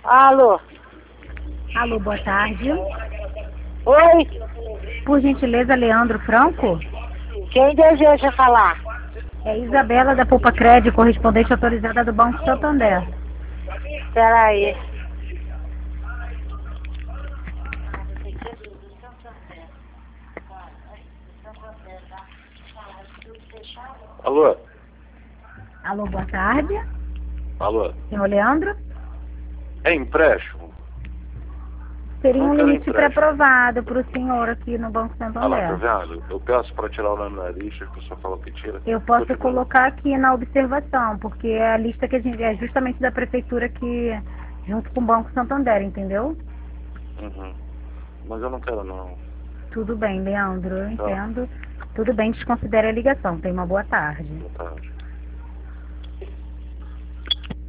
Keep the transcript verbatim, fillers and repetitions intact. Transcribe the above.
Alô? Alô, boa tarde. Oi? Por gentileza, Leandro Franco? Quem deseja falar? É Isabela da Poupa Crédito, correspondente autorizada do Banco Santander. Espera aí. Alô? Alô, boa tarde. Alô? Senhor Leandro? É empréstimo? Seria um Não quero limite empréstimo. pré-aprovado para o senhor aqui no Banco Ah lá, tá Santander. vendo? Eu peço para tirar o nome da lista, que o pessoal falou que tira. Eu posso Continua. colocar aqui na observação, porque é a lista que a gente é justamente da prefeitura que junto com o Banco Santander, entendeu? Uhum. Mas eu não quero não. Tudo bem, Leandro, eu Tá. entendo. Tudo bem, desconsidere a ligação. Tenha uma boa tarde. Boa tarde.